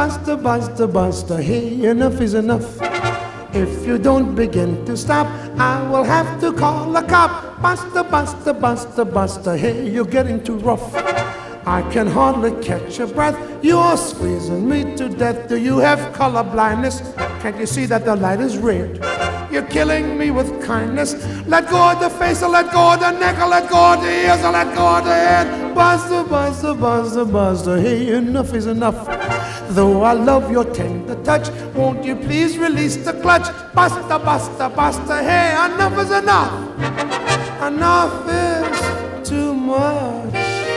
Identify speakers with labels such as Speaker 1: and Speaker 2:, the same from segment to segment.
Speaker 1: Buster, Buster, Buster, hey, enough is enough. If you don't begin to stop, I will have to call a cop. Buster, Buster, Buster, Buster, hey, you're getting too rough. I can hardly catch a breath. You're squeezing me to death. Do you have color blindness? Can't you see that the light is red? You're killing me with kindness. Let go of the face, or let go of the neck, or let go of the ears, or let go of the head. Buster, Buster, Buster, Buster, hey, enough is enough. Though I love your tender touch, won't you please release the clutch? Buster, Buster, Buster, hey, enough is enough. Enough is too much.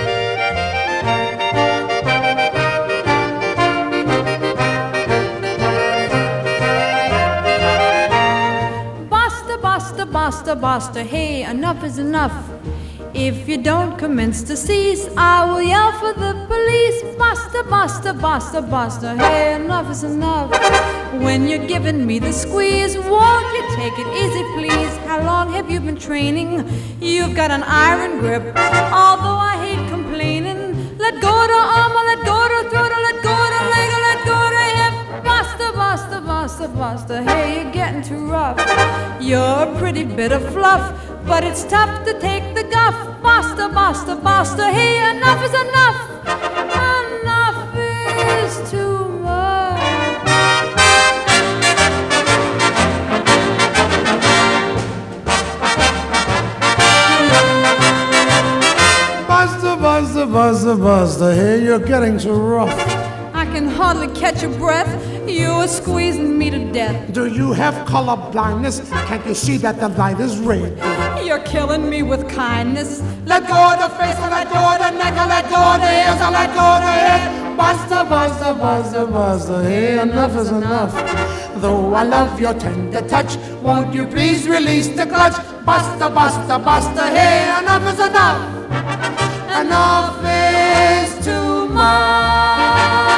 Speaker 2: Buster, Buster, hey, enough is enough. If you don't commence to cease, I will yell for the police. Buster, Buster, Buster, Buster, hey, enough is enough. When you're giving me the squeeze, won't you take it easy, please? How long have you been training? You've got an iron grip, although I hate complaining. Let go to arm, let go to throat, let go to leg, let go to hip. Buster, Buster, Buster, Buster, hey, you're getting too rough. You're a pretty bit of fluff, but it's tough to take the guff. Buster, Buster, Buster, hey, enough is enough. Enough is too much.
Speaker 1: Buster, Buster, Buster, Buster, hey, you're getting too rough.
Speaker 2: I can hardly catch a breath. You're squeezing me to death.
Speaker 1: Do you have color blindness? Can't you see that the light is red?
Speaker 2: You're killing me with kindness.
Speaker 1: Let go of the face, or let go of the neck, or let go of the ears, or let go of the head. Buster, Buster, Buster, Buster, hey, enough is enough. Though I love your tender touch, won't you please release the clutch? Buster, Buster, Buster, hey, enough is enough. Enough is too much.